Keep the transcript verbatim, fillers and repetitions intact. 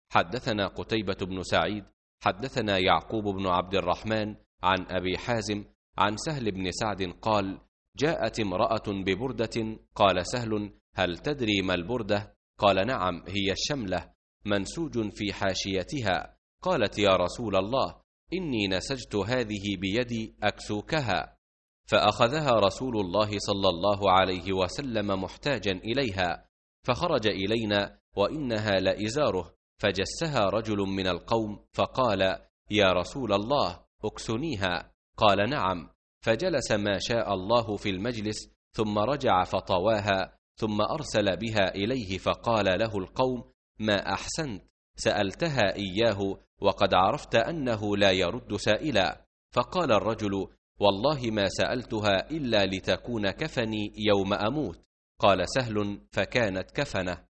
حدثنا قتيبة بن سعيد حدثنا يعقوب بن عبد الرحمن عن أبي حازم عن سهل بن سعد قال: جاءت امرأة ببردة، قال سهل: هل تدري ما البردة؟ قال: نعم، هي الشملة منسوج في حاشيتها. قالت: يا رسول الله، إني نسجت هذه بيدي أكسوكها. فأخذها رسول الله صلى الله عليه وسلم محتاجا إليها، فخرج إلينا وإنها لإزاره، فجسها رجل من القوم فقال: يا رسول الله، اكسنيها. قال: نعم. فجلس ما شاء الله في المجلس، ثم رجع فطواها، ثم أرسل بها إليه، فقال له القوم: ما أحسنت، سألتها إياه وقد عرفت أنه لا يرد سائلا. فقال الرجل: والله ما سألتها إلا لتكون كفني يوم أموت. قال سهل: فكانت كفنه.